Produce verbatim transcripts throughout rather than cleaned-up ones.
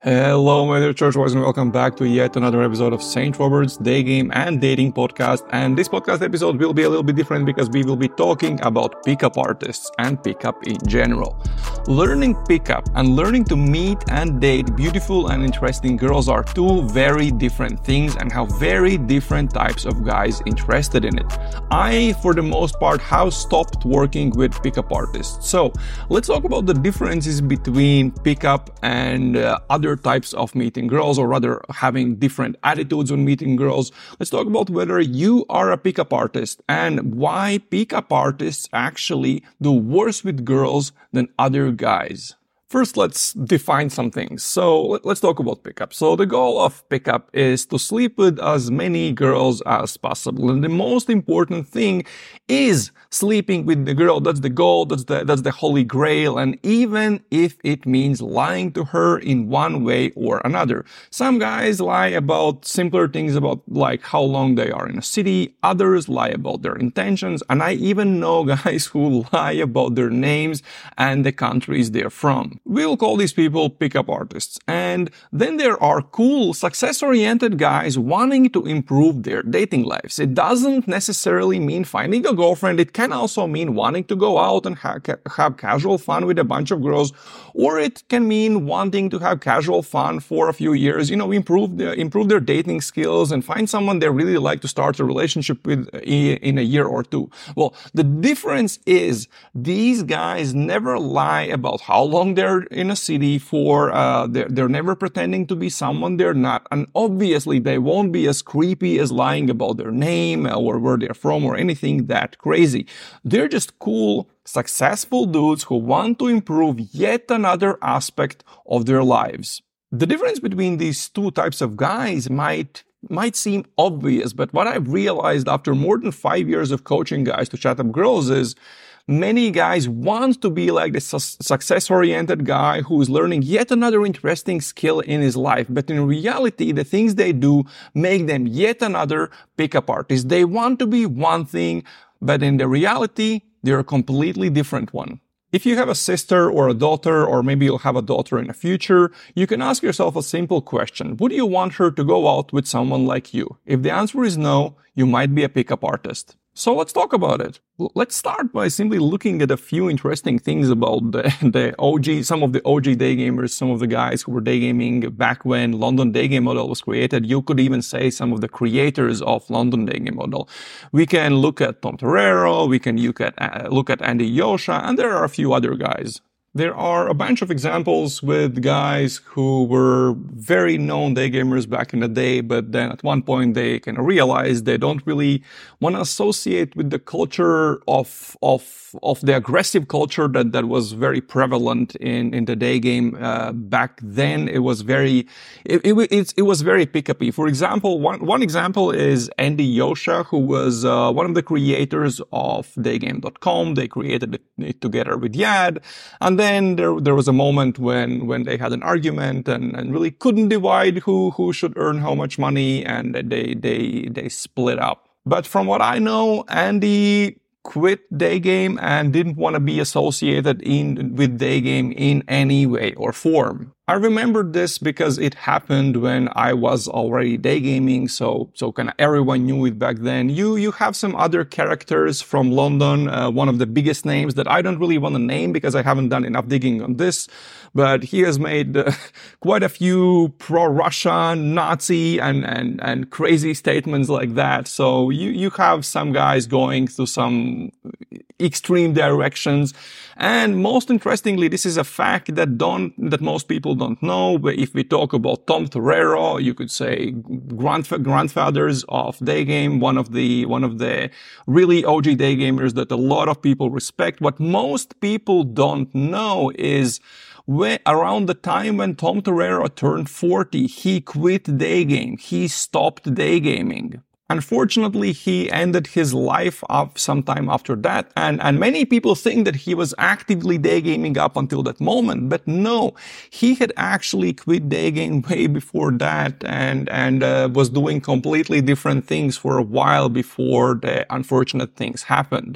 Hello, my dear church boys, and welcome back to yet another episode of Saint Robert's Day Game and Dating Podcast. And this podcast episode will be a little bit different because we will be talking about pickup artists and pickup in general. Learning pickup and learning to meet and date beautiful and interesting girls are two very different things and have very different types of guys interested in it. I, for the most part, have stopped working with pickup artists. So let's talk about the differences between pickup and uh, other types of meeting girls, or rather having different attitudes when meeting girls. Let's talk about whether you are a pickup artist and why pickup artists actually do worse with girls than other guys. First, let's define some things. So let's talk about pickup. So the goal of pickup is to sleep with as many girls as possible. And the most important thing is sleeping with the girl. That's the goal. That's the, that's the holy grail. And even if it means lying to her in one way or another. Some guys lie about simpler things, about like how long they are in a city. Others lie about their intentions. And I even know guys who lie about their names and the countries they're from. We'll call these people pickup artists. And then there are cool, success-oriented guys wanting to improve their dating lives. It doesn't necessarily mean finding a girlfriend. It can also mean wanting to go out and ha- have casual fun with a bunch of girls. Or it can mean wanting to have casual fun for a few years, you know, improve, the, improve their dating skills and find someone they really like to start a relationship with in a year or two. Well, the difference is these guys never lie about how long they're in a city for, uh, they're, they're never pretending to be someone they're not. And obviously they won't be as creepy as lying about their name or where they're from or anything that crazy. They're just cool, successful dudes who want to improve yet another aspect of their lives. The difference between these two types of guys might might seem obvious, but what I've realized after more than five years of coaching guys to chat up girls is many guys want to be like the su- success-oriented guy who is learning yet another interesting skill in his life. But in reality, the things they do make them yet another pickup artist. They want to be one thing, but in the reality, they're a completely different one. If you have a sister or a daughter, or maybe you'll have a daughter in the future, you can ask yourself a simple question. Would you want her to go out with someone like you? If the answer is no, you might be a pickup artist. So let's talk about it. Let's start by simply looking at a few interesting things about the, the O G, some of the O G day gamers, some of the guys who were day gaming back when London Day Game Model was created. You could even say some of the creators of London Day Game Model. We can look at Tom Torero, we can look at, uh, look at Andy Yosha, and there are a few other guys. There are a bunch of examples with guys who were very known day gamers back in the day, but then at one point they kind of realized they don't really want to associate with the culture of of of the aggressive culture that, that was very prevalent in, in the day game uh, back then. It was very it it, it, it was very pick-uppy. For example, one one example is Andy Yosha, who was uh, one of the creators of daygame dot com. They created it, it together with Yad, and then there, there was a moment when, when they had an argument and, and really couldn't divide who, who should earn how much money, and they, they, they split up. But from what I know, Andy quit day game and didn't want to be associated in, with day game in any way or form. I remember this because it happened when I was already day gaming, so so kind of everyone knew it back then. You you have some other characters from London, uh, one of the biggest names that I don't really want to name because I haven't done enough digging on this, but he has made uh, quite a few pro-Russian, Nazi, and, and, and crazy statements like that. So you, you have some guys going through some extreme directions. And most interestingly, this is a fact that don't, that most people don't know. But if we talk about Tom Torero, you could say grandf- grandfathers of day game, one of the, one of the really O G day gamers that a lot of people respect. What most people don't know is when, around the time when Tom Torero turned forty, he quit day game. He stopped day gaming. Unfortunately, he ended his life up sometime after that, and, and many people think that he was actively day gaming up until that moment, but no, he had actually quit day game way before that, and and uh, was doing completely different things for a while before the unfortunate things happened.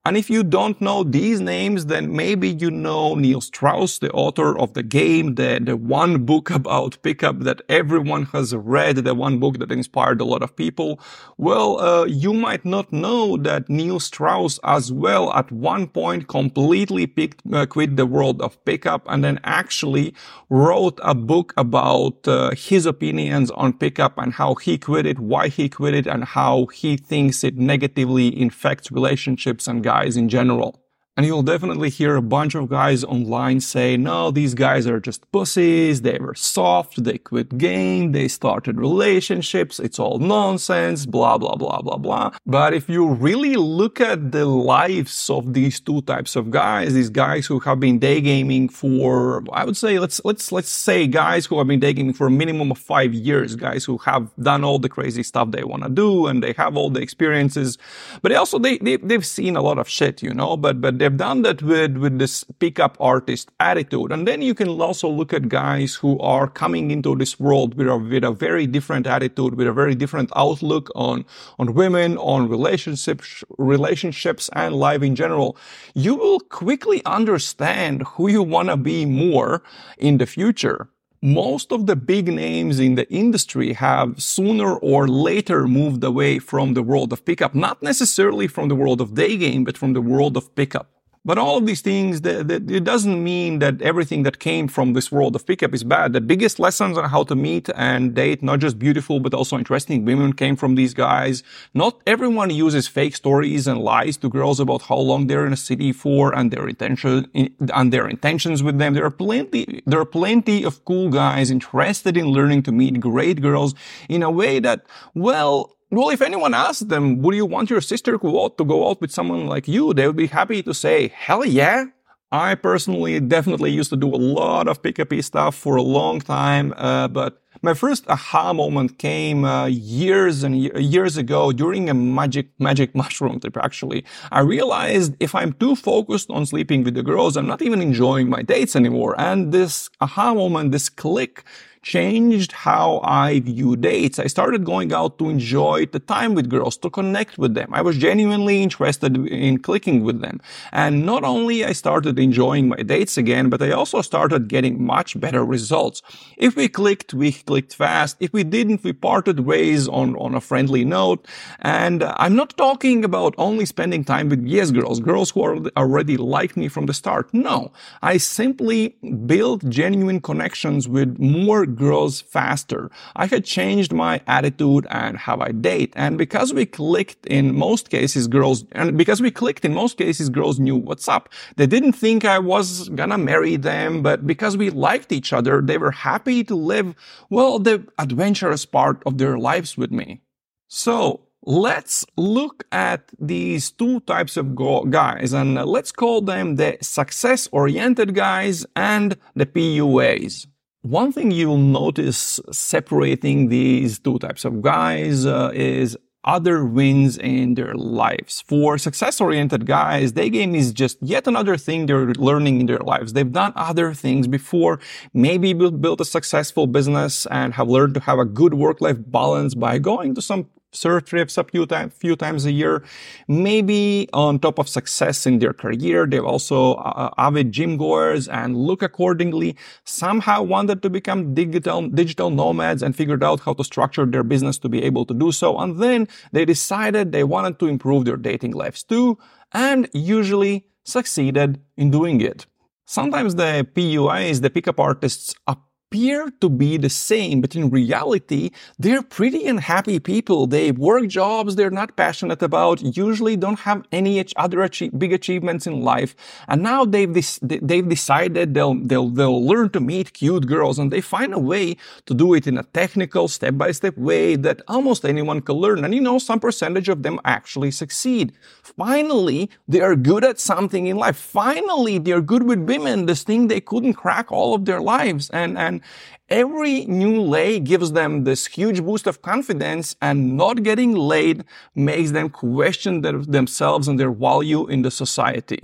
And if you don't know these names, then maybe you know Neil Strauss, the author of the game, the, the one book about pickup that everyone has read, the one book that inspired a lot of people. Well, uh, you might not know that Neil Strauss as well at one point completely picked, uh, quit the world of pickup and then actually wrote a book about uh, his opinions on pickup and how he quit it, why he quit it, and how he thinks it negatively infects relationships and guys in general. And you'll definitely hear a bunch of guys online say, no, these guys are just pussies, they were soft, they quit game, they started relationships, it's all nonsense, blah, blah, blah, blah, blah. But if you really look at the lives of these two types of guys, these guys who have been day gaming for, I would say, let's, let's, let's say guys who have been day gaming for a minimum of five years, guys who have done all the crazy stuff they want to do and they have all the experiences, but also they, they, they've seen a lot of shit, you know, but, but they've done that with, with this pickup artist attitude. And then you can also look at guys who are coming into this world with a, with a very different attitude, with a very different outlook on, on women, on relationships, relationships and life in general. You will quickly understand who you want to be more in the future. Most of the big names in the industry have sooner or later moved away from the world of pickup, not necessarily from the world of day game, but from the world of pickup. But all of these things, the, the, it doesn't mean that everything that came from this world of pickup is bad. The biggest lessons on how to meet and date not just beautiful, but also interesting women came from these guys. Not everyone uses fake stories and lies to girls about how long they're in a city for and their intention, and their intentions with them. There are plenty, there are plenty of cool guys interested in learning to meet great girls in a way that, well, Well, if anyone asked them, would you want your sister to go out, to go out with someone like you? They would be happy to say, hell yeah. I personally definitely used to do a lot of pick-up-y stuff for a long time, uh, but my first aha moment came uh, years and years ago during a magic magic mushroom trip, actually. I realized if I'm too focused on sleeping with the girls, I'm not even enjoying my dates anymore. And this aha moment, this click, changed how I view dates. I started going out to enjoy the time with girls, to connect with them. I was genuinely interested in clicking with them. And not only I started enjoying my dates again, but I also started getting much better results. If we clicked, we clicked fast. If we didn't, we parted ways on, on a friendly note. And I'm not talking about only spending time with yes girls, girls who already liked me from the start. No, I simply built genuine connections with more girls faster. I had changed my attitude and how I date. And because we clicked in most cases, girls, and because we clicked in most cases, girls knew what's up. They didn't think I was gonna marry them, but because we liked each other, they were happy to live, well, the adventurous part of their lives with me. So, let's look at these two types of guys, and let's call them the success-oriented guys and the P U As. One thing you'll notice separating these two types of guys uh, is other wins in their lives. For success-oriented guys, day game is just yet another thing they're learning in their lives. They've done other things before, maybe built a successful business and have learned to have a good work-life balance by going to some surf trips a few, time, few times a year. Maybe on top of success in their career, they're also uh, avid gym goers and look accordingly. Somehow wanted to become digital, digital nomads and figured out how to structure their business to be able to do so. And then they decided they wanted to improve their dating lives too, and usually succeeded in doing it. Sometimes the P U As, the pickup artists, appear to be the same, but in reality, they're pretty unhappy people. They work jobs they're not passionate about, usually don't have any other achieve, big achievements in life, and now they've this, they've decided they'll they'll they'll learn to meet cute girls, and they find a way to do it in a technical, step-by-step way that almost anyone can learn. And you know, some percentage of them actually succeed. Finally, they are good at something in life. Finally, they're good with women, this thing they couldn't crack all of their lives, and and every new lay gives them this huge boost of confidence, and not getting laid makes them question their, themselves and their value in the society.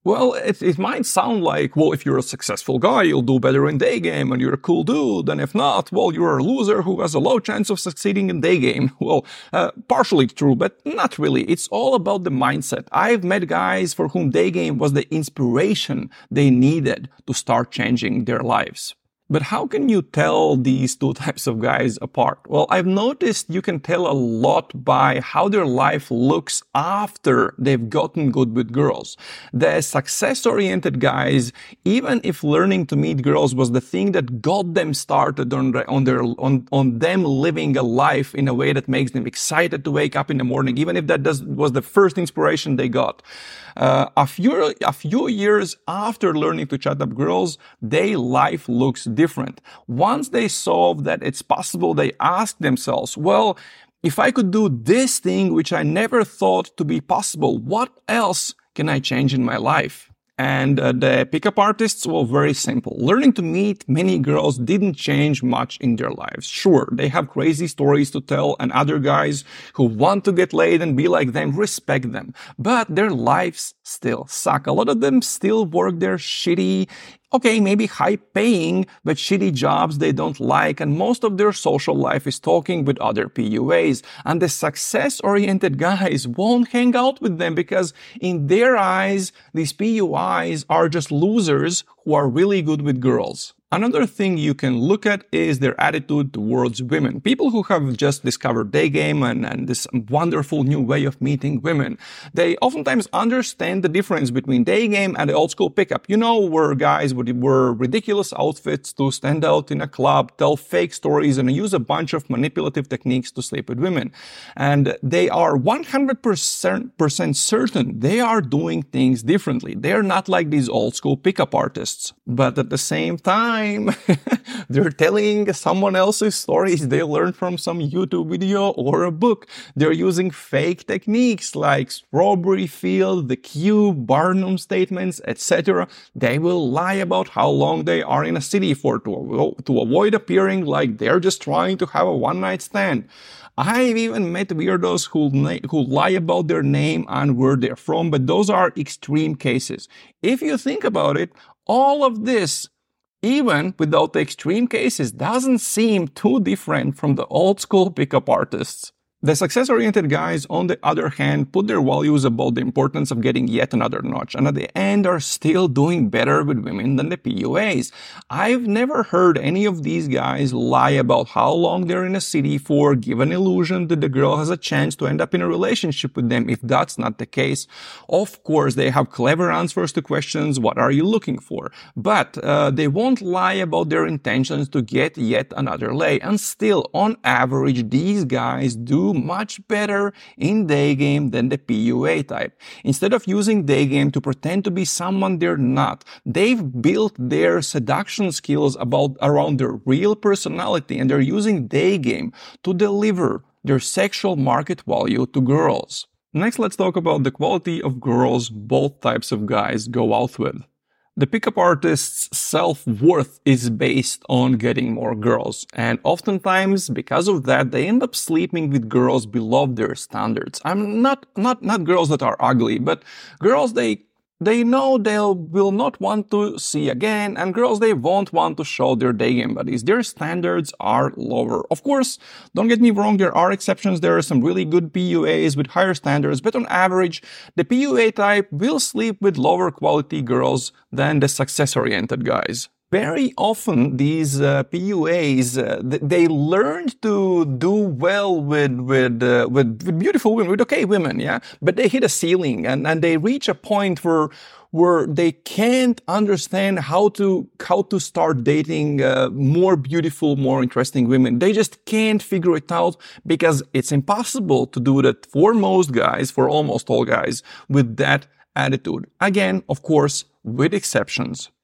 Well, it, it might sound like, well, if you're a successful guy, you'll do better in day game and you're a cool dude. And if not, well, you're a loser who has a low chance of succeeding in day game. Well, uh, partially true, but not really. It's all about the mindset. I've met guys for whom day game was the inspiration they needed to start changing their lives. But how can you tell these two types of guys apart? Well, I've noticed you can tell a lot by how their life looks after they've gotten good with girls. The success-oriented guys, even if learning to meet girls was the thing that got them started on, the, on their on, on them living a life in a way that makes them excited to wake up in the morning, even if that does, was the first inspiration they got. Uh, a few a few years after learning to chat up girls, their life looks different. Once they solve that it's possible, they ask themselves, well, if I could do this thing which I never thought to be possible, what else can I change in my life? And uh, the pickup artists were very simple. Learning to meet many girls didn't change much in their lives. Sure, they have crazy stories to tell, and other guys who want to get laid and be like them respect them. But their lives still suck. A lot of them still work their shitty, okay, maybe high-paying, but shitty jobs they don't like, and most of their social life is talking with other P U As. And the success-oriented guys won't hang out with them because in their eyes, these P U Is are just losers who are really good with girls. Another thing you can look at is their attitude towards women. People who have just discovered day game and, and this wonderful new way of meeting women, they oftentimes understand the difference between day game and the old school pickup. You know, where guys would wear ridiculous outfits to stand out in a club, tell fake stories, and use a bunch of manipulative techniques to sleep with women. And they are one hundred percent certain they are doing things differently. They're not like these old school pickup artists. But at the same time, they're telling someone else's stories they learned from some YouTube video or a book. They're using fake techniques like Strawberry Field, The Cube, Barnum statements, et cetera. They will lie about how long they are in a city for to, to avoid appearing like they're just trying to have a one-night stand. I've even met weirdos who, who lie about their name and where they're from, but those are extreme cases. If you think about it, all of this, even without the extreme cases, doesn't seem too different from the old school pickup artists. The success-oriented guys, on the other hand, put their values about the importance of getting yet another notch, and at the end are still doing better with women than the P U As. I've never heard any of these guys lie about how long they're in a city for, give an illusion that the girl has a chance to end up in a relationship with them if that's not the case. Of course, they have clever answers to questions, what are you looking for? But uh, they won't lie about their intentions to get yet another lay. And still, on average, these guys do much better in day game than the P U A type. Instead of using day game to pretend to be someone they're not, they've built their seduction skills about around their real personality, and they're using day game to deliver their sexual market value to girls. Next, let's talk about the quality of girls both types of guys go out with. The pickup artist's self-worth is based on getting more girls, and oftentimes, because of that, they end up sleeping with girls below their standards. I'm not, not, not girls that are ugly, but girls they They know they will not want to see again, and girls they won't want to show their day game buddies. Their standards are lower. Of course, don't get me wrong, there are exceptions. There are some really good P U As with higher standards, but on average, the P U A type will sleep with lower quality girls than the success-oriented guys. Very often, these uh, P U As, uh, they learn to do well with with, uh, with with beautiful women, with okay women, yeah. But they hit a ceiling, and, and they reach a point where where they can't understand how to how to start dating uh, more beautiful, more interesting women. They just can't figure it out because it's impossible to do that for most guys, for almost all guys, with that attitude. Again, of course, with exceptions.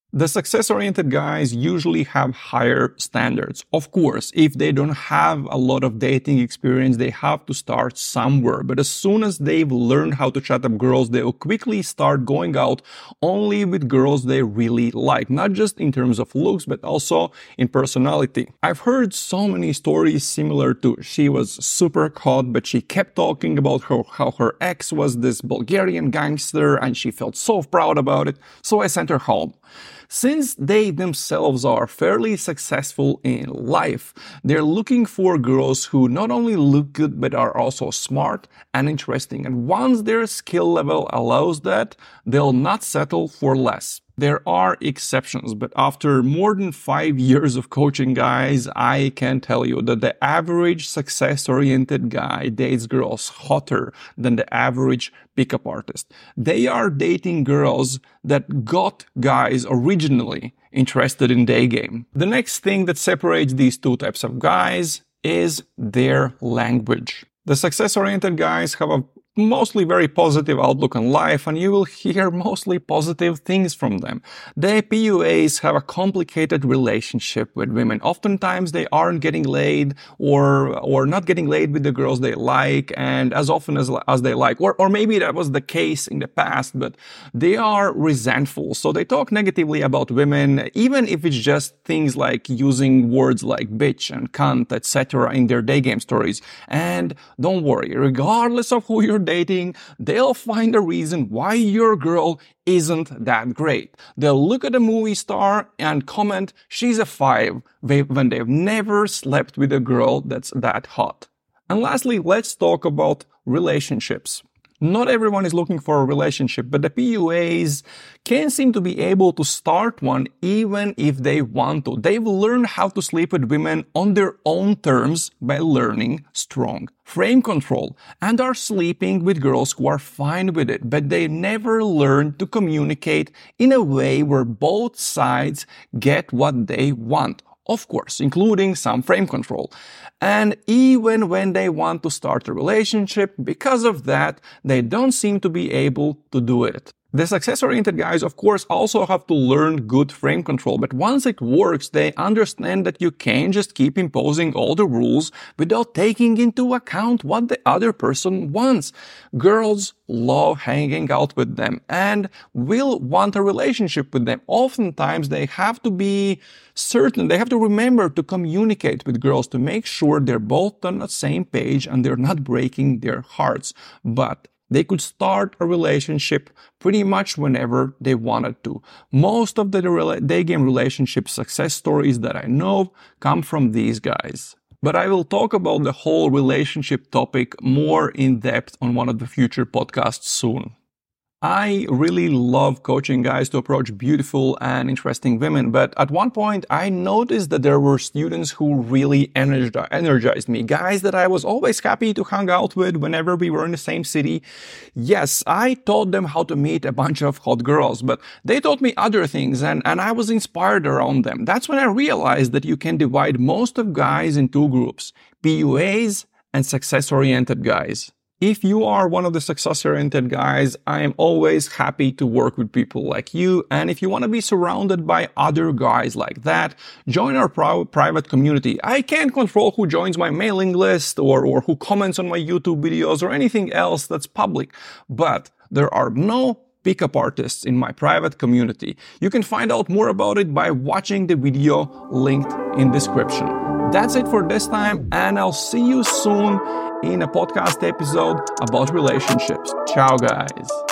The success-oriented guys usually have higher standards. Of course, if they don't have a lot of dating experience, they have to start somewhere. But as soon as they've learned how to chat up girls, they will quickly start going out only with girls they really like. Not just in terms of looks, but also in personality. I've heard so many stories similar to she was super hot, but she kept talking about her, how her ex was this Bulgarian gangster and she felt so proud about it, so I sent her home. Since they themselves are fairly successful in life, they're looking for girls who not only look good but are also smart and interesting. And once their skill level allows that, they'll not settle for less. There are exceptions, but after more than five years of coaching guys, I can tell you that the average success-oriented guy dates girls hotter than the average pickup artist. They are dating girls that got guys originally interested in day game. The next thing that separates these two types of guys is their language. The success-oriented guys have a mostly very positive outlook on life, and you will hear mostly positive things from them. The P U As have a complicated relationship with women. Oftentimes they aren't getting laid or or not getting laid with the girls they like and as often as, as they like. Or, or maybe that was the case in the past, but they are resentful. So they talk negatively about women, even if it's just things like using words like bitch and cunt, et cetera in their day game stories. And don't worry, regardless of who you're dating, they'll find a reason why your girl isn't that great. They'll look at a movie star and comment, she's a five, when they've never slept with a girl that's that hot. And lastly, let's talk about relationships. Not everyone is looking for a relationship, but the P U As can seem to be able to start one even if they want to. They've learned how to sleep with women on their own terms by learning strong frame control and are sleeping with girls who are fine with it, but they never learn to communicate in a way where both sides get what they want. Of course, including some frame control. And even when they want to start a relationship, because of that, they don't seem to be able to do it. The success-oriented guys, of course, also have to learn good frame control, but once it works, they understand that you can't just keep imposing all the rules without taking into account what the other person wants. Girls love hanging out with them and will want a relationship with them. Oftentimes, they have to be certain, they have to remember to communicate with girls to make sure they're both on the same page and they're not breaking their hearts. But they could start a relationship pretty much whenever they wanted to. Most of the day game relationship success stories that I know come from these guys. But I will talk about the whole relationship topic more in depth on one of the future podcasts soon. I really love coaching guys to approach beautiful and interesting women, but at one point I noticed that there were students who really energized me, guys that I was always happy to hang out with whenever we were in the same city. Yes, I taught them how to meet a bunch of hot girls, but they taught me other things and, and I was inspired around them. That's when I realized that you can divide most of guys in two groups, P U As and success-oriented guys. If you are one of the success-oriented guys, I am always happy to work with people like you. And if you want to be surrounded by other guys like that, join our pri- private community. I can't control who joins my mailing list or, or who comments on my YouTube videos or anything else that's public. But there are no pickup artists in my private community. You can find out more about it by watching the video linked in description. That's it for this time, and I'll see you soon in a podcast episode about relationships. Ciao, guys.